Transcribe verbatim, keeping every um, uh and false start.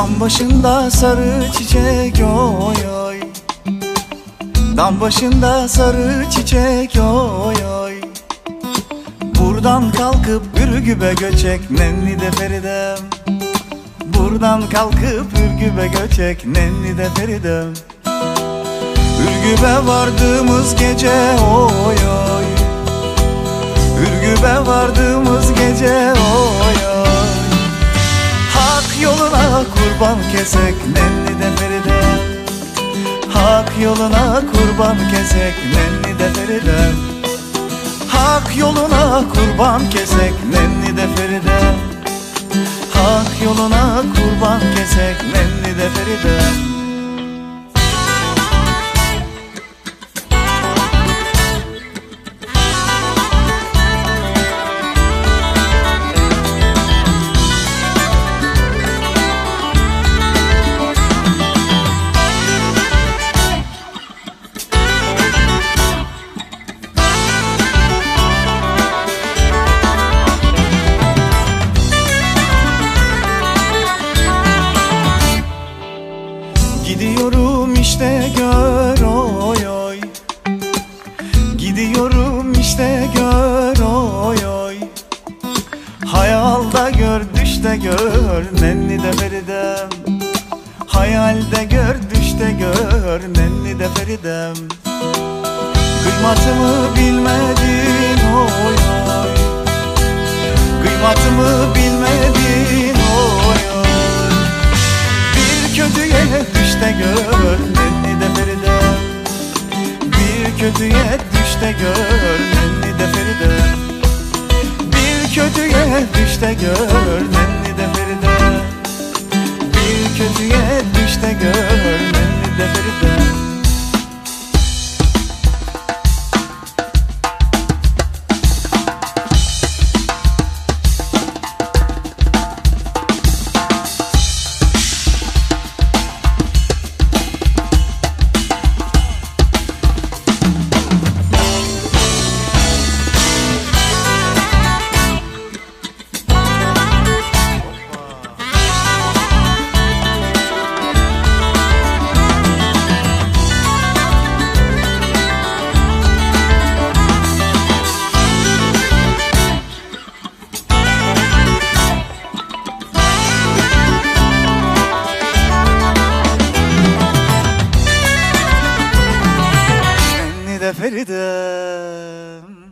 Dam başında sarı çiçek oy oy, dam başında sarı çiçek oy oy. Buradan kalkıp Ürgüp'e göçek nenni de Feridem. Buradan kalkıp Ürgüp'e göçek nenni de Feridem. Ürgüp'e vardığımız gece oy oy, Ürgüp'e vardığımız gece oy oy. Hak yoluna kurban kesek nenni de Feridem. Hak yoluna kurban kesek nenni de Feridem. Hak yoluna kurban kesek nenni de Feridem. Hak yoluna kurban kesek nenni de Feridem. Gidiyorum işte gör oy oy, gidiyorum işte gör oy oy. Hayalda gör düşte gör nenni de Feridem. Hayalde gör düşte gör nenni de Feridem. Kıymatımı bilmedin oy oy, kıymatımı bilmedin oy oy. Bir kötüye düşte gör nenni de Feridem. Bir kötüye düşte gör nenni de Feridem. Bir kötüye düşte gör nenni de Feridem. Bir kötüye düşte gör nenni de Feridem. Feridem.